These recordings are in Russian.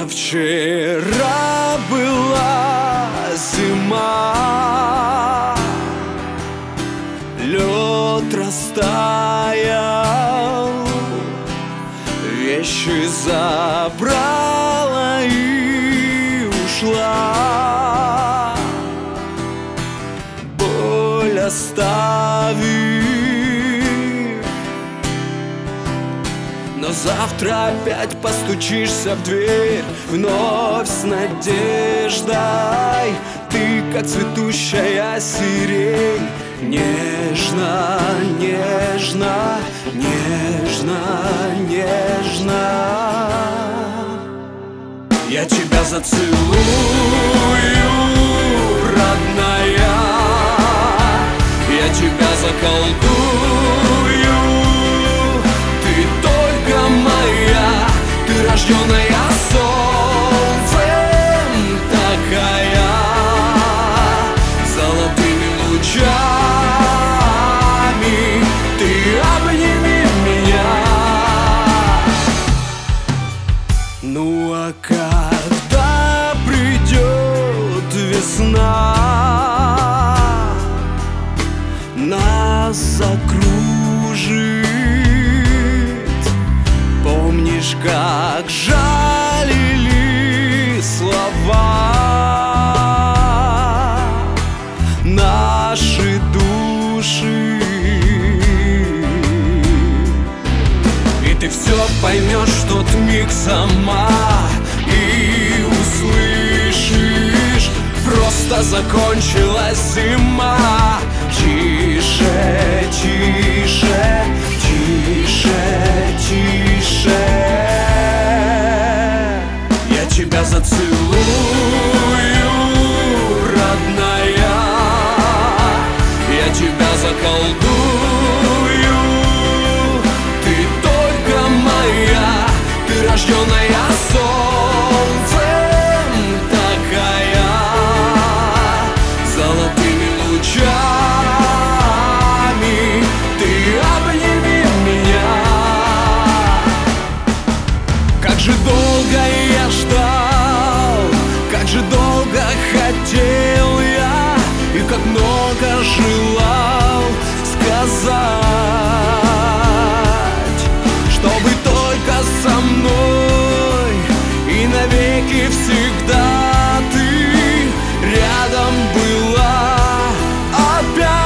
Вчера была зима, лед растаял, вещи забрала и ушла, боль оставив. Но завтра опять постучишься в дверь, вновь с надеждой. Ты, как цветущая сирень, нежно, нежно, нежно, нежно. Я тебя зацелую, родная, я тебя заколдую. Ты только моя, ты рожденная солнцем такая, золотыми лучами. Ты обними меня. Ну а когда придет весна, нас окружит, помнишь, как жалили слова наши души, и ты все поймешь в тот миг сама и услышишь: просто закончилась зима. Тише, тише, тише, тише. Я тебя зацелую, родная, я тебя заколдую. Ты только моя, ты рожденная солнцем такая, золотыми лучами. Ты обними меня. Как же долго я ждал, как же долго хотел я, и как много желал сказать, чтобы только со мной и навеки всегда ты рядом была опять.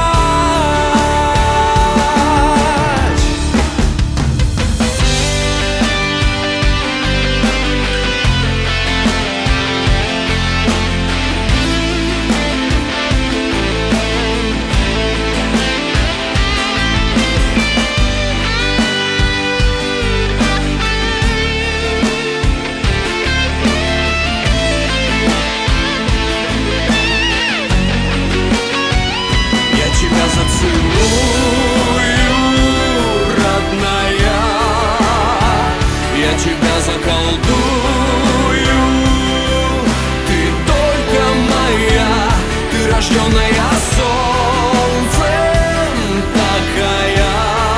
Я тебя заколдую. Ты только моя, ты рожденная солнцем такая,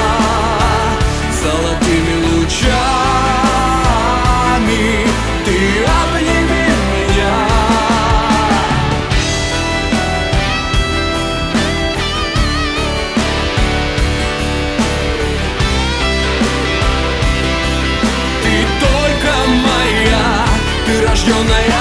золотыми лучами. Ты обними меня. Ты рожденная